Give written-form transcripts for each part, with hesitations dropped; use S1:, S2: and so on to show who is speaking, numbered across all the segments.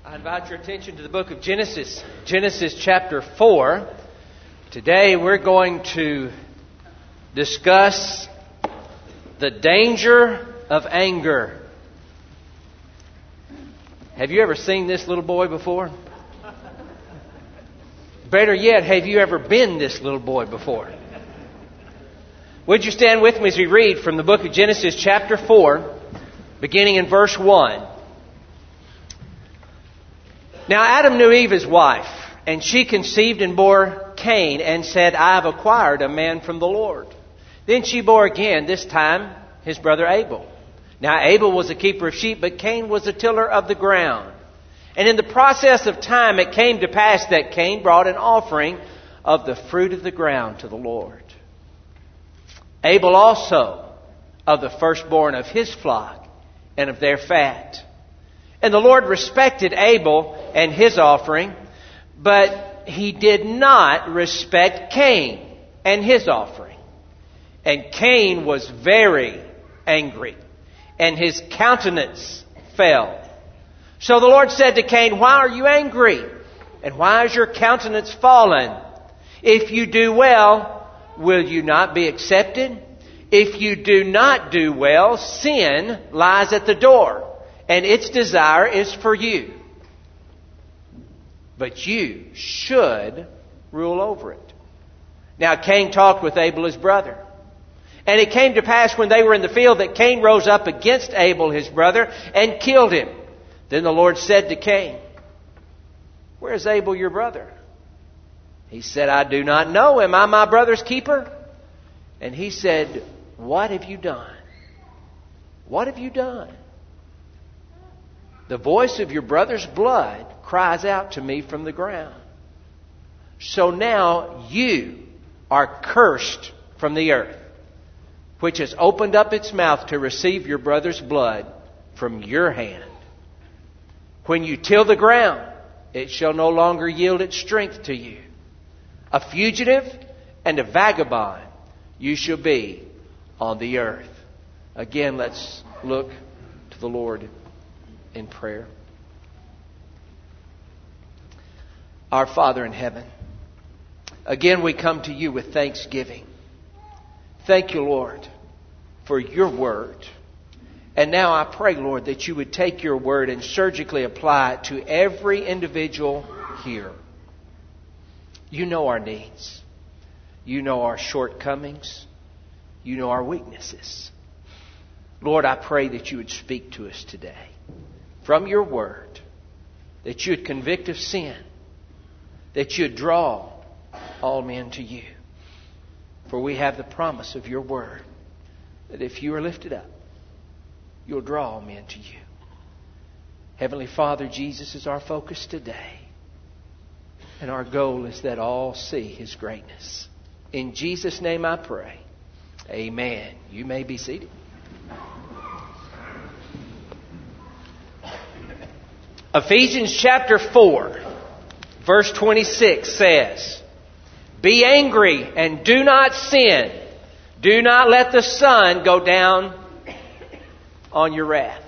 S1: I invite your attention to the book of Genesis, Genesis chapter 4. Today we're going to discuss the danger of anger. Have you ever seen this little boy before? Better yet, have you ever been this little boy before? Would you stand with me as we read from the book of Genesis chapter 4, beginning in verse 1. Now Adam knew Eve his wife, and she conceived and bore Cain, and said, I have acquired a man from the Lord. Then she bore again, this time his brother Abel. Now Abel was a keeper of sheep, but Cain was a tiller of the ground. And in the process of time it came to pass that Cain brought an offering of the fruit of the ground to the Lord. Abel also of the firstborn of his flock and of their fat. And the Lord respected Abel and his offering, but he did not respect Cain and his offering. And Cain was very angry, and his countenance fell. So the Lord said to Cain, why are you angry? And why is your countenance fallen? If you do well, will you not be accepted? If you do not do well, sin lies at the door, and its desire is for you. But you should rule over it. Now Cain talked with Abel his brother. And it came to pass when they were in the field that Cain rose up against Abel his brother and killed him. Then the Lord said to Cain, where is Abel your brother? He said, I do not know. Am I my brother's keeper? And he said, what have you done? What have you done? The voice of your brother's blood cries out to me from the ground. So now you are cursed from the earth, which has opened up its mouth to receive your brother's blood from your hand. When you till the ground, it shall no longer yield its strength to you. A fugitive and a vagabond you shall be on the earth. Again, let's look to the Lord in prayer. Our Father in heaven, again we come to you with thanksgiving. Thank you, Lord, for your word. And now I pray, Lord, that you would take your word and surgically apply it to every individual here. You know our needs. You know our shortcomings. You know our weaknesses. Lord, I pray that you would speak to us today from your word, that you would convict of sin, that you would draw all men to you. For we have the promise of your word that if you are lifted up, you'll draw all men to you. Heavenly Father, Jesus is our focus today. And our goal is that all see his greatness. In Jesus' name I pray. Amen. You may be seated. Ephesians chapter 4, verse 26 says, be angry and do not sin. Do not let the sun go down on your wrath.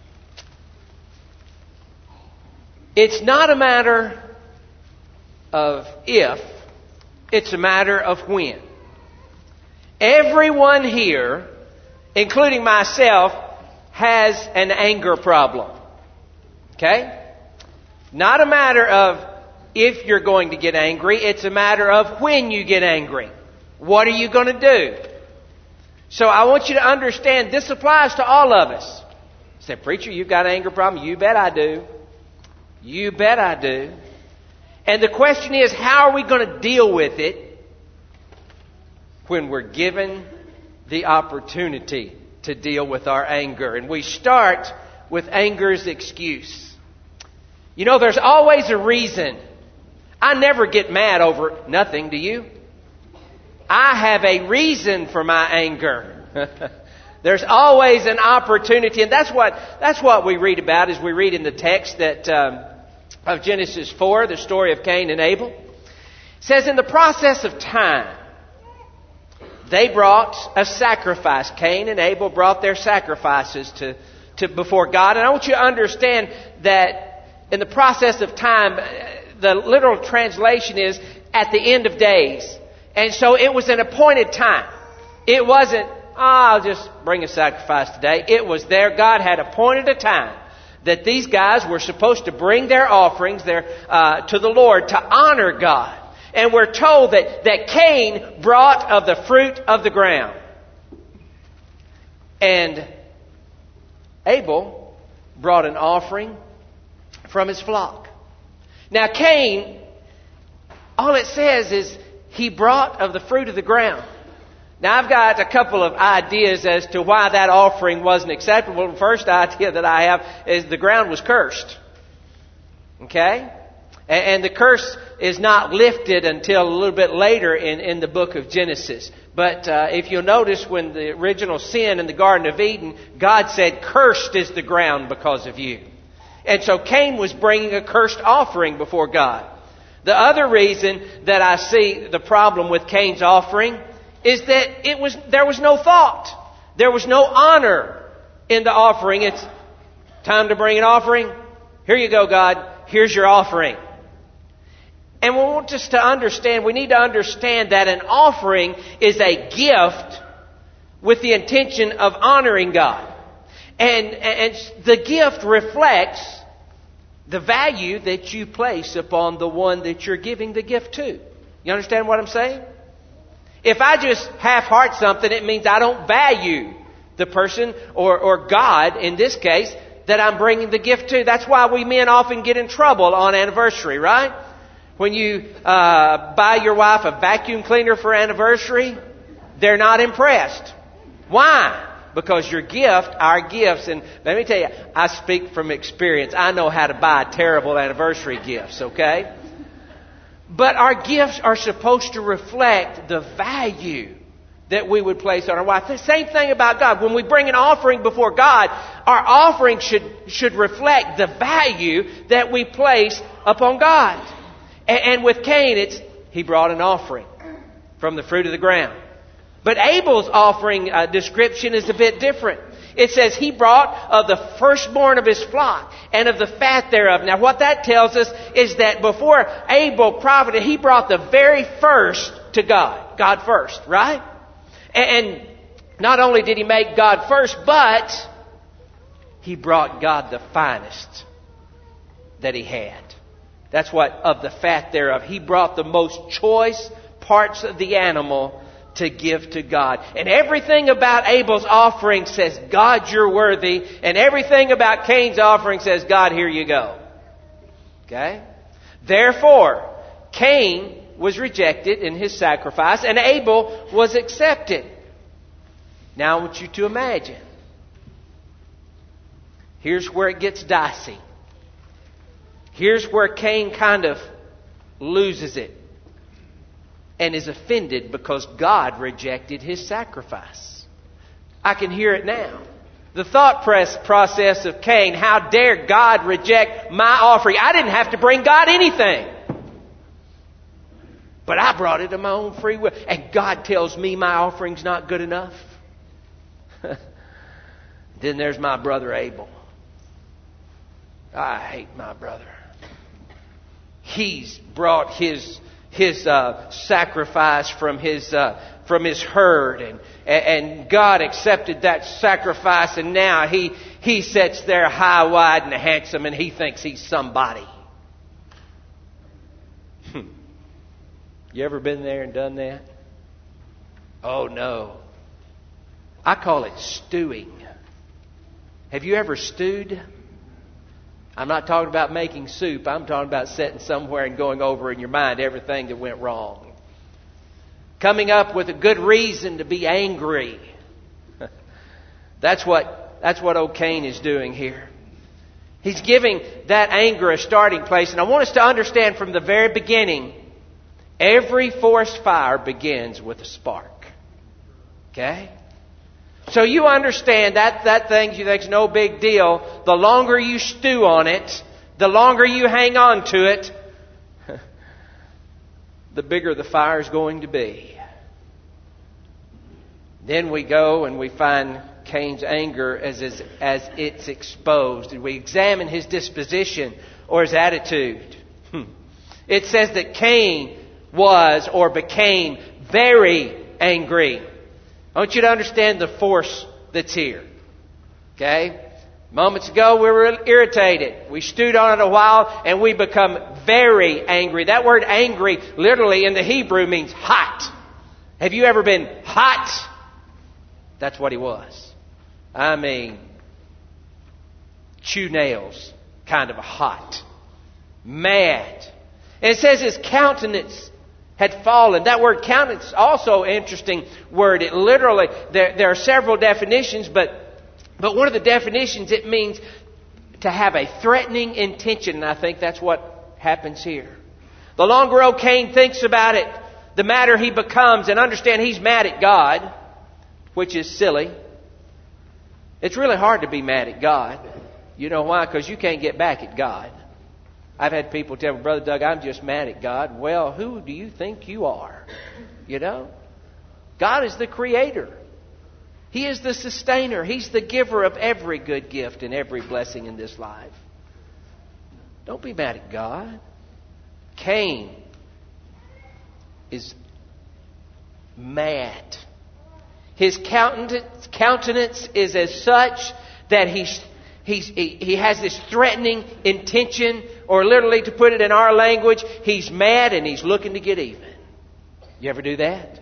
S1: It's not a matter of if, it's a matter of when. Everyone here, including myself, has an anger problem. Okay? Not a matter of if you're going to get angry. It's a matter of when you get angry. What are you going to do? So I want you to understand this applies to all of us. You say, preacher, you've got an anger problem? You bet I do. You bet I do. And the question is, how are we going to deal with it when we're given the opportunity to deal with our anger? And we start with anger's excuse. You know, there's always a reason. I never get mad over nothing, do you? I have a reason for my anger. There's always an opportunity. And that's what we read about as we read in the text that of Genesis 4, the story of Cain and Abel. It says, in the process of time, they brought a sacrifice. Cain and Abel brought their sacrifices to before God. And I want you to understand that in the process of time, the literal translation is at the end of days. And so it was an appointed time. It wasn't, I'll just bring a sacrifice today. It was there. God had appointed a time that these guys were supposed to bring their offerings to the Lord to honor God. And we're told that Cain brought of the fruit of the ground. And Abel brought an offering from his flock. Now Cain, all it says is he brought of the fruit of the ground. Now I've got a couple of ideas as to why that offering wasn't acceptable. The first idea that I have is the ground was cursed. Okay? And the curse is not lifted until a little bit later in the book of Genesis. But if you'll notice, when the original sin in the Garden of Eden, God said, "Cursed is the ground because of you." And so Cain was bringing a cursed offering before God. The other reason that I see the problem with Cain's offering is that there was no thought. There was no honor in the offering. It's time to bring an offering. Here you go, God. Here's your offering. And we want us to understand, we need to understand that an offering is a gift with the intention of honoring God. And the gift reflects the value that you place upon the one that you're giving the gift to. You understand what I'm saying? If I just half-heart something, it means I don't value the person or God, in this case, that I'm bringing the gift to. That's why we men often get in trouble on anniversary, right? When you buy your wife a vacuum cleaner for anniversary, they're not impressed. Why? Because your gift, our gifts, and let me tell you, I speak from experience. I know how to buy terrible anniversary gifts, okay? But our gifts are supposed to reflect the value that we would place on our wife. The same thing about God. When we bring an offering before God, our offering should reflect the value that we place upon God. And with Cain, he brought an offering from the fruit of the ground. But Abel's offering description is a bit different. It says he brought of the firstborn of his flock and of the fat thereof. Now what that tells us is that before Abel profited, he brought the very first to God. God first, right? And not only did he make God first, but he brought God the finest that he had. That's what, of the fat thereof. He brought the most choice parts of the animal to give to God. And everything about Abel's offering says, God, you're worthy. And everything about Cain's offering says, God, here you go. Okay? Therefore, Cain was rejected in his sacrifice and Abel was accepted. Now I want you to imagine. Here's where it gets dicey. Here's where Cain kind of loses it and is offended because God rejected his sacrifice. I can hear it now. The thought process of Cain, how dare God reject my offering? I didn't have to bring God anything. But I brought it of my own free will. And God tells me my offering's not good enough. Then there's my brother Abel. I hate my brother. He's brought his sacrifice from his herd, and God accepted that sacrifice, and now he sits there high, wide, and handsome, and he thinks he's somebody. You ever been there and done that? Oh no. I call it stewing. Have you ever stewed? I'm not talking about making soup. I'm talking about sitting somewhere and going over in your mind everything that went wrong. Coming up with a good reason to be angry. That's what old Cain is doing here. He's giving that anger a starting place. And I want us to understand from the very beginning, every forest fire begins with a spark. Okay? So you understand that thing you think is no big deal. The longer you stew on it, the longer you hang on to it, the bigger the fire is going to be. Then we go and we find Cain's anger as it's exposed. And we examine his disposition or his attitude? It says that Cain was or became very angry. I want you to understand the force that's here. Okay? Moments ago we were irritated. We stewed on it a while and we become very angry. That word angry literally in the Hebrew means hot. Have you ever been hot? That's what he was. I mean, chew nails, kind of hot. Mad. And it says his countenance had fallen. That word countenance is also an interesting word. It literally, there are several definitions, but one of the definitions, it means to have a threatening intention. And I think that's what happens here. The longer old Cain thinks about it, the madder he becomes. And understand he's mad at God, which is silly. It's really hard to be mad at God. You know why? Because you can't get back at God. I've had people tell me, Brother Doug, I'm just mad at God. Well, who do you think you are? You know? God is the creator. He is the sustainer. He's the giver of every good gift and every blessing in this life. Don't be mad at God. Cain is mad. His countenance is as such that he has this threatening intention, or literally to put it in our language, he's mad and he's looking to get even. You ever do that?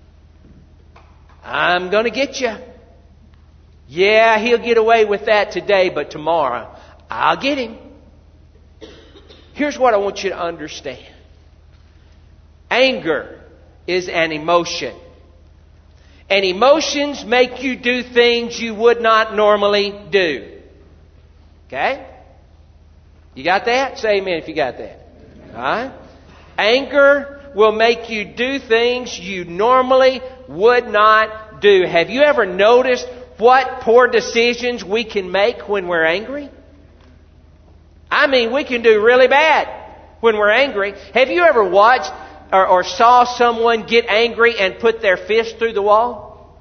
S1: I'm going to get you. Yeah, he'll get away with that today, but tomorrow I'll get him. Here's what I want you to understand. Anger is an emotion. And emotions make you do things you would not normally do. Okay? You got that? Say amen if you got that. Alright? Anger will make you do things you normally would not do. Have you ever noticed what poor decisions we can make when we're angry? I mean, we can do really bad when we're angry. Have you ever watched or saw someone get angry and put their fist through the wall?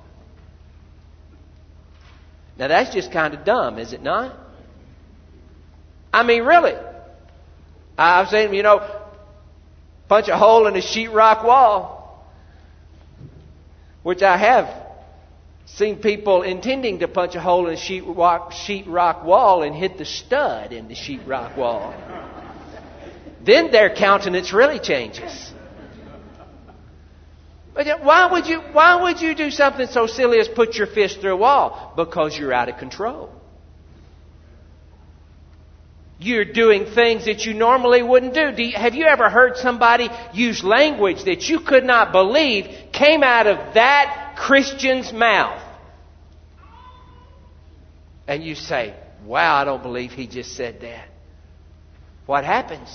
S1: Now that's just kind of dumb, is it not? I mean, really. I've seen, punch a hole in a sheetrock wall, which I have seen people intending to punch a hole in a sheetrock wall and hit the stud in the sheetrock wall. Then their countenance really changes. But why would you do something so silly as put your fist through a wall? Because you're out of control. You're doing things that you normally wouldn't do. Have you ever heard somebody use language that you could not believe came out of that Christian's mouth? And you say, wow, I don't believe he just said that. What happens?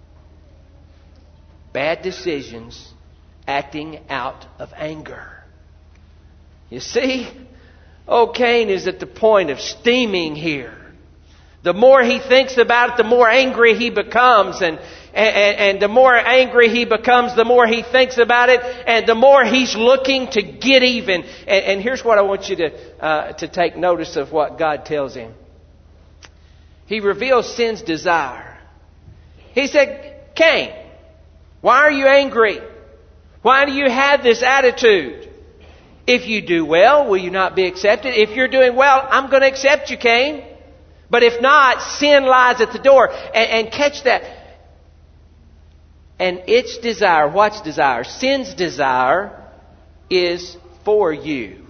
S1: Bad decisions acting out of anger. You see, old Cain is at the point of steaming here. The more he thinks about it, the more angry he becomes. And the more angry he becomes, the more he thinks about it, and the more he's looking to get even. And here's what I want you to take notice of what God tells him. He reveals sin's desire. He said, Cain, why are you angry? Why do you have this attitude? If you do well, will you not be accepted? If you're doing well, I'm going to accept you, Cain. But if not, sin lies at the door. And catch that. And its desire, what's desire? Sin's desire is for you.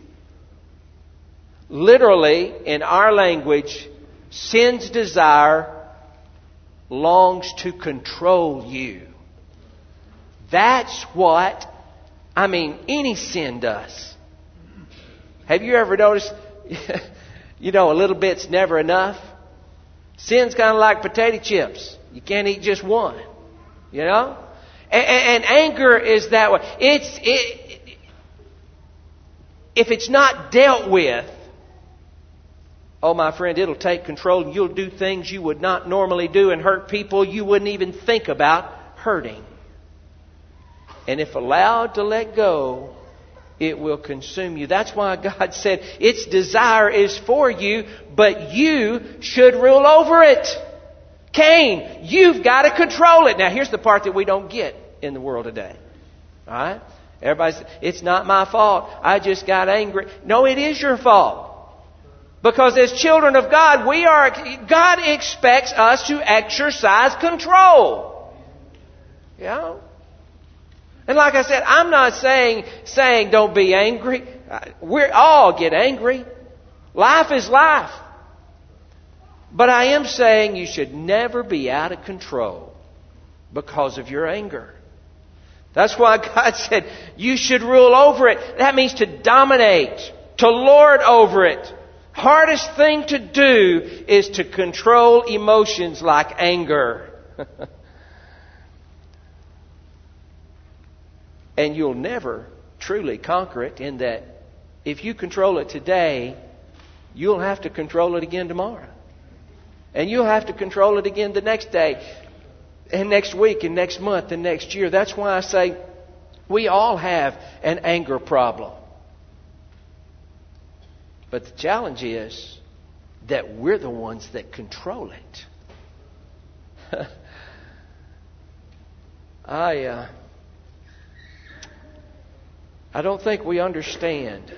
S1: Literally, in our language, sin's desire longs to control you. That's what, any sin does. Have you ever noticed, a little bit's never enough? Sin's kind of like potato chips. You can't eat just one. And anger is that way. If it's not dealt with, oh my friend, it'll take control and you'll do things you would not normally do and hurt people you wouldn't even think about hurting. And if allowed to let go, it will consume you. That's why God said its desire is for you, but you should rule over it. Cain, you've got to control it. Now, here's the part that we don't get in the world today. All right? Everybody says, it's not my fault. I just got angry. No, it is your fault. Because as children of God, God expects us to exercise control. You know? And like I said, I'm not saying don't be angry. We all get angry. Life is life. But I am saying you should never be out of control because of your anger. That's why God said you should rule over it. That means to dominate, to lord over it. Hardest thing to do is to control emotions like anger. And you'll never truly conquer it, in that if you control it today, you'll have to control it again tomorrow. And you'll have to control it again the next day, and next week, and next month, and next year. That's why I say we all have an anger problem. But the challenge is that we're the ones that control it. I don't think we understand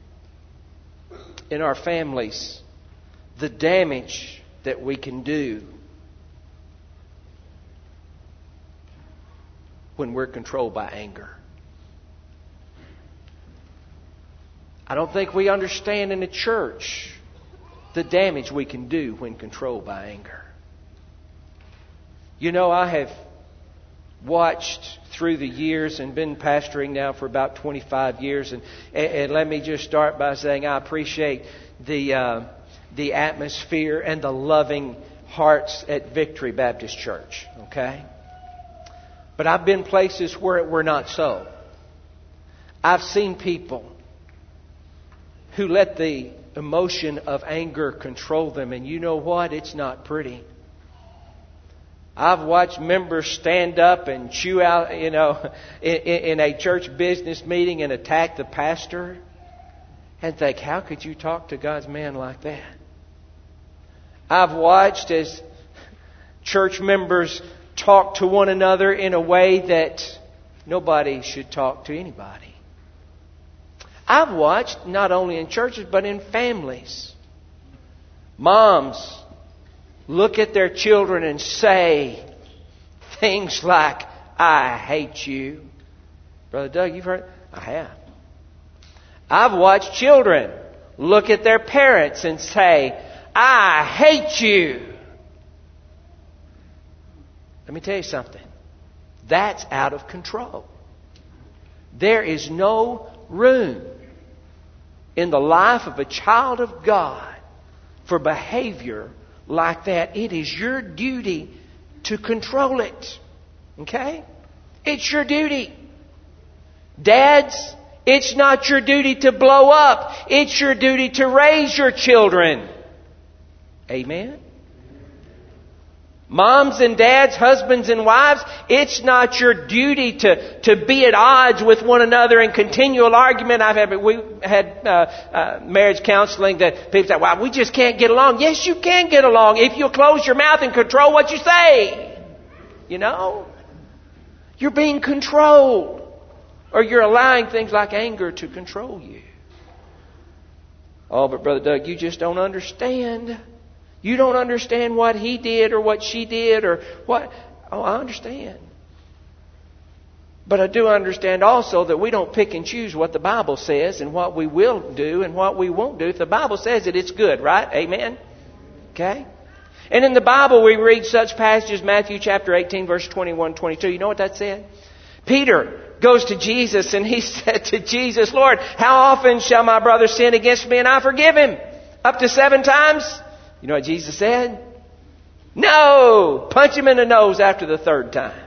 S1: in our families the damage that we can do when we're controlled by anger. I don't think we understand in the church the damage we can do when controlled by anger. You know, I have watched through the years and been pastoring now for about 25 years. And let me just start by saying I appreciate the atmosphere and the loving hearts at Victory Baptist Church. Okay? But I've been places where it were not so. I've seen people who let the emotion of anger control them. And you know what? It's not pretty. I've watched members stand up and chew out, in a church business meeting and attack the pastor and think, how could you talk to God's man like that? I've watched as church members talk to one another in a way that nobody should talk to anybody. I've watched, not only in churches, but in families, moms look at their children and say things like, I hate you. Brother Doug, you've heard? I have. I've watched children look at their parents and say, I hate you. Let me tell you something. That's out of control. There is no room in the life of a child of God for behavior like that. It is your duty to control it. Okay? It's your duty. Dads, it's not your duty to blow up. It's your duty to raise your children. Amen? Moms and dads, husbands and wives, it's not your duty to be at odds with one another in continual argument. We had marriage counseling that people say, well, we just can't get along. Yes, you can get along if you'll close your mouth and control what you say. You know? You're being controlled. Or you're allowing things like anger to control you. Oh, but Brother Doug, you just don't understand. You don't understand what he did or what she did or what. Oh, I understand. But I do understand also that we don't pick and choose what the Bible says and what we will do and what we won't do. If the Bible says it, it's good, right? Amen? Okay? And in the Bible we read such passages, Matthew chapter 18, verse 21, 22. You know what that said? Peter goes to Jesus and he said to Jesus, Lord, how often shall my brother sin against me and I forgive him? Up to 7 times? You know what Jesus said? No! Punch him in the nose after the 3rd time.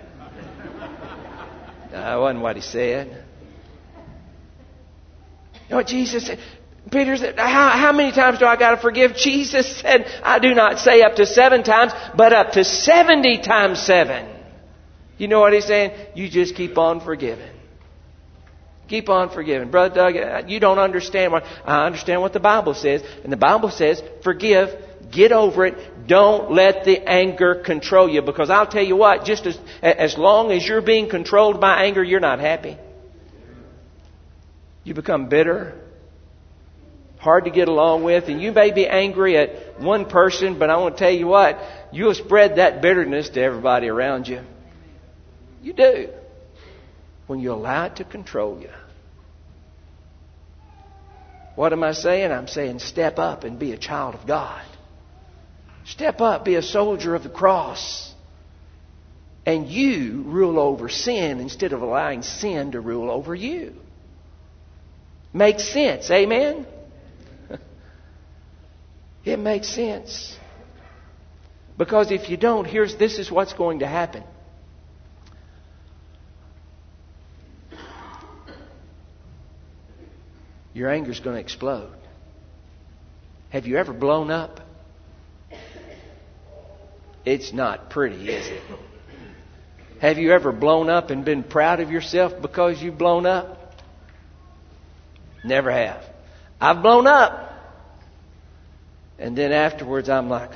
S1: No, that wasn't what he said. You know what Jesus said? Peter said, how many times do I got to forgive? Jesus said, I do not say up to 7 times, but up to 70 times 7. You know what he's saying? You just keep on forgiving. Keep on forgiving. Brother Doug, you don't understand what I understand what the Bible says. And the Bible says, forgive, get over it. Don't let the anger control you. Because I'll tell you what, just as long as you're being controlled by anger, you're not happy. You become bitter, hard to get along with, and you may be angry at one person, but I want to tell you what, you'll spread that bitterness to everybody around you. You do. When you allow it to control you. What am I saying? I'm saying step up and be a child of God. Step up, be a soldier of the cross. And you rule over sin instead of allowing sin to rule over you. Makes sense, amen? It makes sense. Because if you don't, this is what's going to happen. Your anger's going to explode. Have you ever blown up? It's not pretty, is it? Have you ever blown up and been proud of yourself because you've blown up? Never have. I've blown up. And then afterwards I'm like,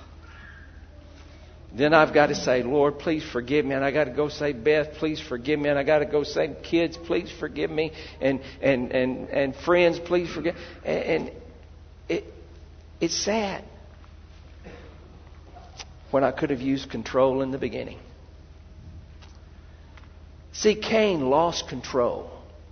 S1: then I've got to say, Lord, please forgive me. And I got to go say, Beth, please forgive me. And I got to go say, kids, please forgive me. And friends, please forgive. And it's sad when I could have used control in the beginning. See, Cain lost control.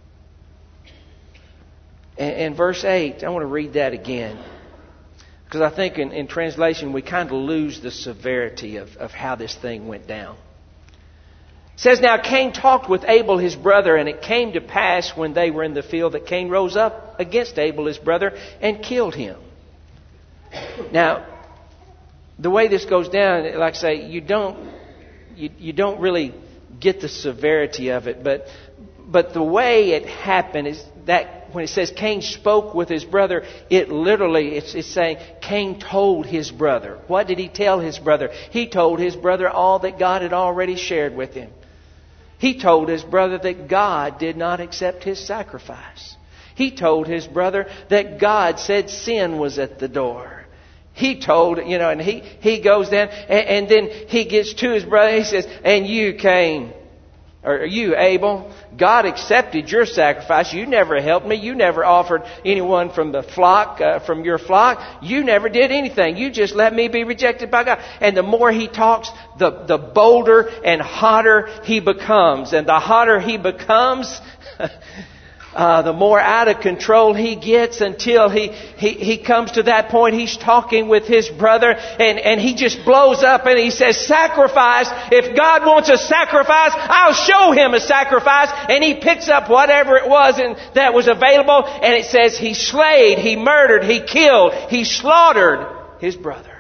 S1: And verse 8, I want to read that again. Because I think in translation we kind of lose the severity of how this thing went down. It says, now Cain talked with Abel his brother, and it came to pass when they were in the field that Cain rose up against Abel his brother and killed him. Now, the way this goes down, like I say, you don't really get the severity of it, but the way it happened is that when it says Cain spoke with his brother, it literally, it's saying Cain told his brother. What did he tell his brother? He told his brother all that God had already shared with him. He told his brother that God did not accept his sacrifice. He told his brother that God said sin was at the door. He told, and he goes down and then he gets to his brother. He says, and you, Cain, or you, Abel, God accepted your sacrifice. You never helped me. You never offered anyone from the flock, from your flock. You never did anything. You just let me be rejected by God. And the more he talks, the bolder and hotter he becomes. And the hotter he becomes, the more out of control he gets until he comes to that point. He's talking with his brother and he just blows up and he says, sacrifice. If God wants a sacrifice, I'll show him a sacrifice. And he picks up whatever it was that was available, and it says he slayed, he murdered, he killed, he slaughtered his brother.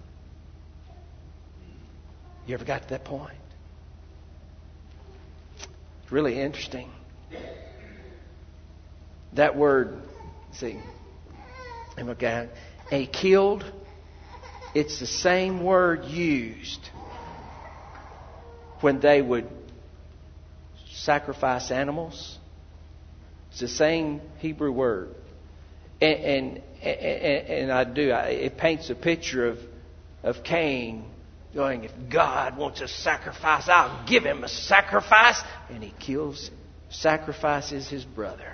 S1: You ever got to that point? It's really interesting. That word, see, okay, a killed, it's the same word used when they would sacrifice animals. It's the same Hebrew word. And it paints a picture of Cain going, if God wants a sacrifice, I'll give him a sacrifice. And he sacrifices his brother.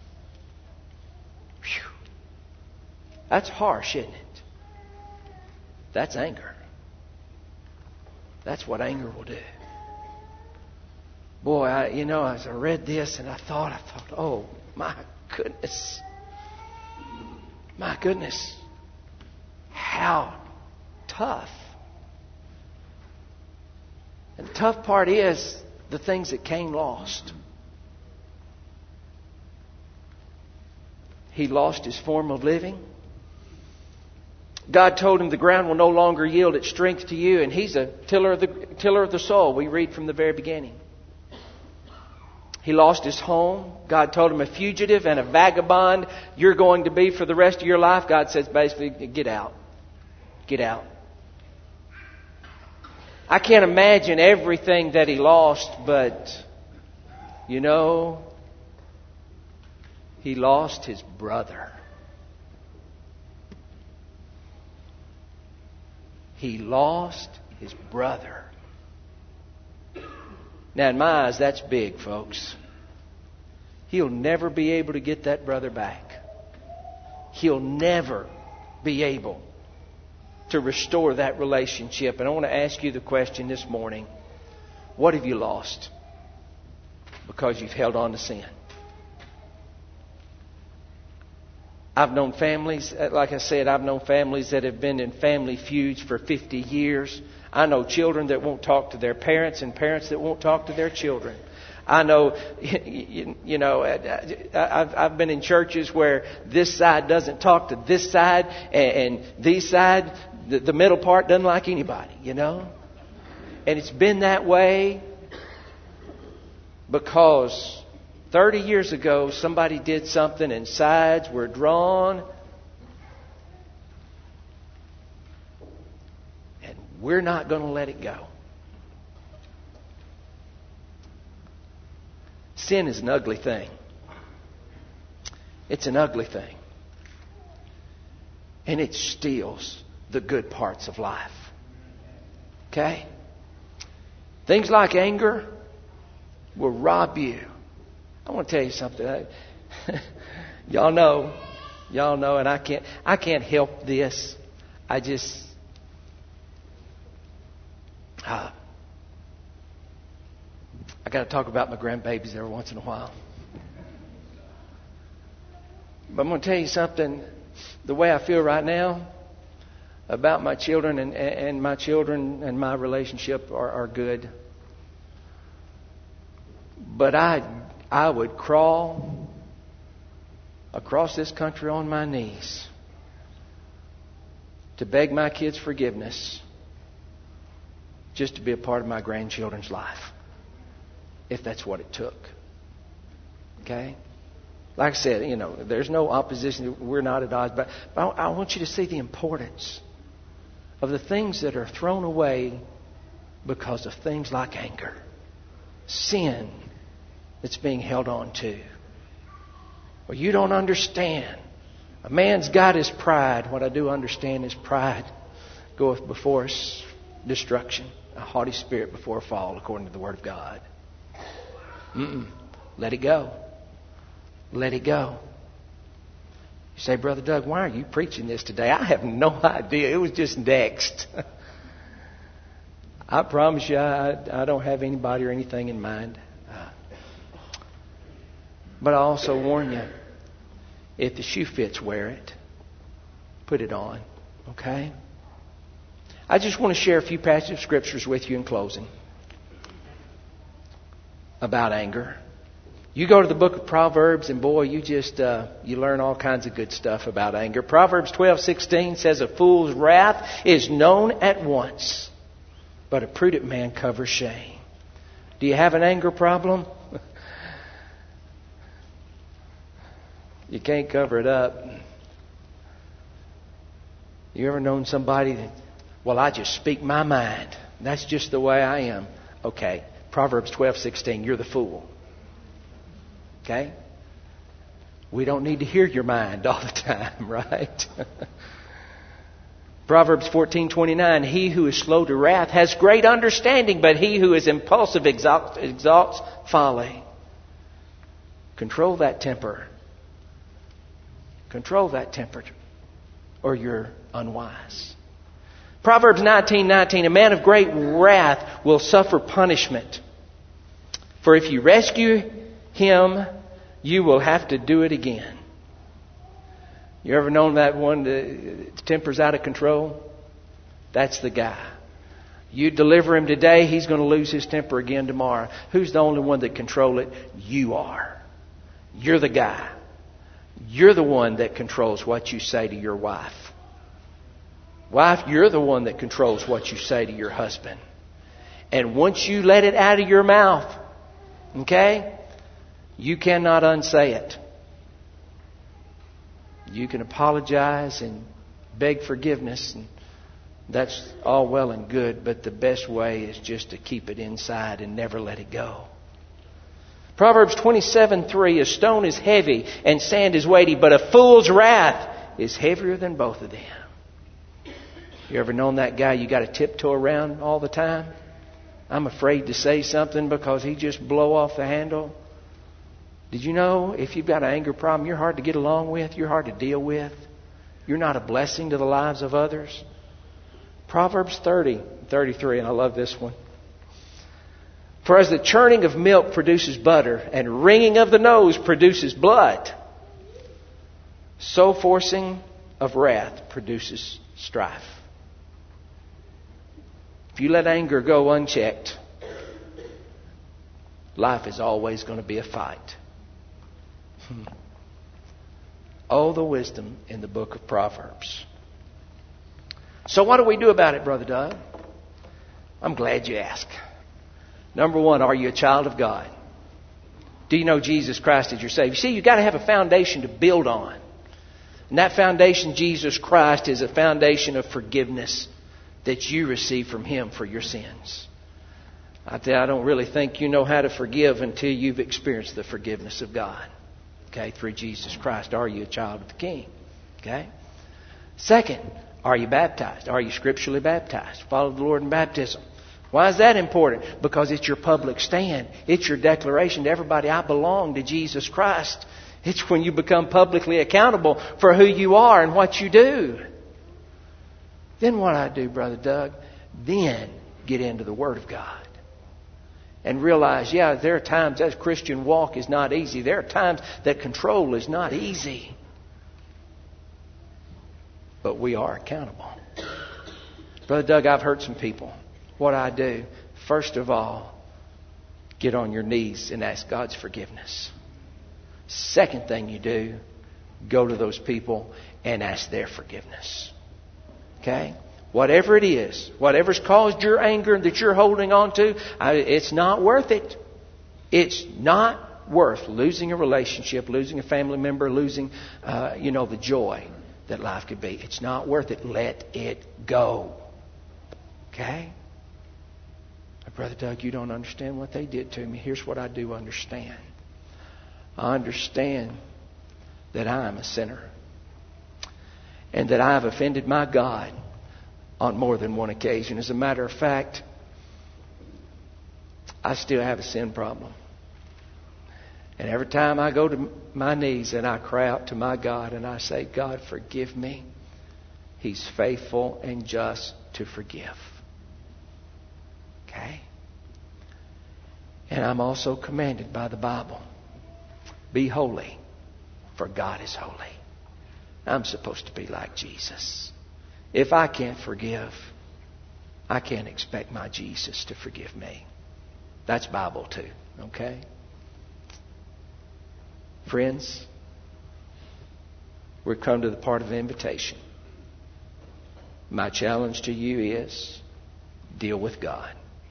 S1: That's harsh, isn't it? That's anger. That's what anger will do. Boy, as I read this and I thought, oh, my goodness. My goodness. How tough. And the tough part is the things that Cain lost. He lost his form of living. God told him the ground will no longer yield its strength to you, and he's a tiller of the soil. We read from the very beginning. He lost his home. God told him a fugitive and a vagabond you're going to be for the rest of your life. God says basically, get out. Get out. I can't imagine everything that he lost, but He lost his brother. He lost his brother. Now, in my eyes, that's big, folks. He'll never be able to get that brother back. He'll never be able to restore that relationship. And I want to ask you the question this morning. What have you lost because you've held on to sin? I've known families, like I said, I've known families that have been in family feuds for 50 years. I know children that won't talk to their parents and parents that won't talk to their children. I know, I've been in churches where this side doesn't talk to this side and these side, the middle part doesn't like anybody, And it's been that way because 30 years ago, somebody did something and sides were drawn. And we're not going to let it go. Sin is an ugly thing. It's an ugly thing. And it steals the good parts of life. Okay? Things like anger will rob you. I want to tell you something. Y'all know, and I can't help this. I got to talk about my grandbabies every once in a while. But I'm going to tell you something. The way I feel right now about my children and my children and my relationship are good. But I would crawl across this country on my knees to beg my kids' forgiveness just to be a part of my grandchildren's life, if that's what it took. Okay? Like I said, there's no opposition. We're not at odds. But I want you to see the importance of the things that are thrown away because of things like anger, sin that's being held on to. Well, you don't understand. A man's got his pride. What I do understand is pride goeth before us destruction, a haughty spirit before a fall, according to the Word of God. Let it go. Let it go. You say, Brother Doug, why are you preaching this today? I have no idea. It was just next. I promise you, I don't have anybody or anything in mind. But I also warn you, if the shoe fits, wear it. Put it on. Okay? I just want to share a few passages of scriptures with you in closing about anger. You go to the book of Proverbs and boy, you learn all kinds of good stuff about anger. Proverbs 12:16 says, a fool's wrath is known at once, but a prudent man covers shame. Do you have an anger problem? You can't cover it up. You ever known somebody that, well, I just speak my mind. That's just the way I am. Okay, Proverbs 12:16, you're the fool. Okay? We don't need to hear your mind all the time, right? Proverbs 14:29, he who is slow to wrath has great understanding, but he who is impulsive exalts folly. Control that temper. Control that temper, or you're unwise. Proverbs 19:19, a man of great wrath will suffer punishment. For if you rescue him, you will have to do it again. You ever known that one that temper's out of control? That's the guy. You deliver him today, he's going to lose his temper again tomorrow. Who's the only one that control it? You are. You're the guy. You're the one that controls what you say to your wife. Wife, you're the one that controls what you say to your husband. And once you let it out of your mouth, okay, you cannot unsay it. You can apologize and beg forgiveness, and that's all well and good, but the best way is just to keep it inside and never let it go. Proverbs 27:3, a stone is heavy and sand is weighty, but a fool's wrath is heavier than both of them. You ever known that guy you got to tiptoe around all the time? I'm afraid to say something because he just blow off the handle. Did you know if you've got an anger problem, you're hard to get along with, you're hard to deal with. You're not a blessing to the lives of others. Proverbs 30:33, and I love this one. For as the churning of milk produces butter, and wringing of the nose produces blood, so forcing of wrath produces strife. If you let anger go unchecked, life is always going to be a fight. Oh, the wisdom in the book of Proverbs. So what do we do about it, Brother Doug? I'm glad you asked. Number one, are you a child of God? Do you know Jesus Christ as your Savior? See, you've got to have a foundation to build on. And that foundation, Jesus Christ, is a foundation of forgiveness that you receive from Him for your sins. I tell you, I don't really think you know how to forgive until you've experienced the forgiveness of God. Okay, through Jesus Christ. Are you a child of the King? Okay. Second, are you baptized? Are you scripturally baptized? Follow the Lord in baptism. Why is that important? Because it's your public stand. It's your declaration to everybody, I belong to Jesus Christ. It's when you become publicly accountable for who you are and what you do. Then what I do, Brother Doug, then get into the Word of God. And realize, yeah, there are times that Christian walk is not easy. There are times that control is not easy. But we are accountable. Brother Doug, I've hurt some people. What I do, first of all, get on your knees and ask God's forgiveness. Second thing you do, go to those people and ask their forgiveness. Okay? Whatever it is, whatever's caused your anger that you're holding on to, it's not worth it. It's not worth losing a relationship, losing a family member, losing, the joy that life could be. It's not worth it. Let it go. Okay? Brother Doug, you don't understand what they did to me. Here's what I do understand. I understand that I am a sinner. And that I have offended my God on more than one occasion. As a matter of fact, I still have a sin problem. And every time I go to my knees and I cry out to my God and I say, God, forgive me, He's faithful and just to forgive. Okay? And I'm also commanded by the Bible, be holy, for God is holy. I'm supposed to be like Jesus. If I can't forgive, I can't expect my Jesus to forgive me. That's Bible too, okay? Friends, we've come to the part of the invitation. My challenge to you is deal with God.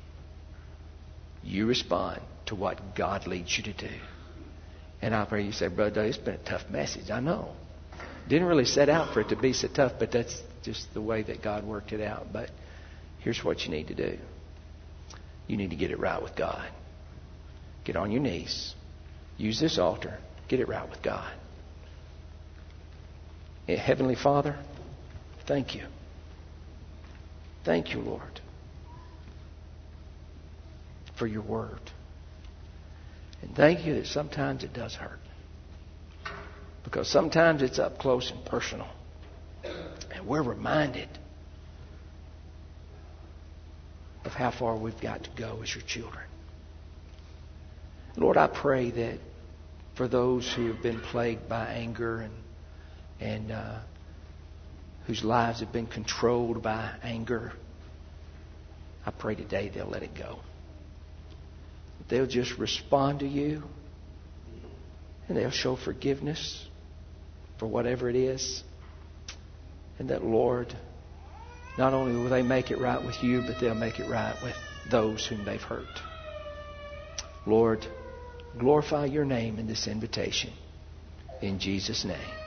S1: You respond to what God leads you to do. And I pray you say, Brother Doug, it's been a tough message. I know. Didn't really set out for it to be so tough, but that's just the way that God worked it out. But here's what you need to do. You need to get it right with God. Get on your knees. Use this altar. Get it right with God. Heavenly Father, thank you. Thank you, Lord, for your word. And thank you that sometimes it does hurt. Because sometimes it's up close and personal. And we're reminded of how far we've got to go as your children. Lord, I pray that for those who have been plagued by anger and whose lives have been controlled by anger, I pray today they'll let it go. They'll just respond to you and they'll show forgiveness for whatever it is. And that, Lord, not only will they make it right with you, but they'll make it right with those whom they've hurt. Lord, glorify your name in this invitation. In Jesus' name.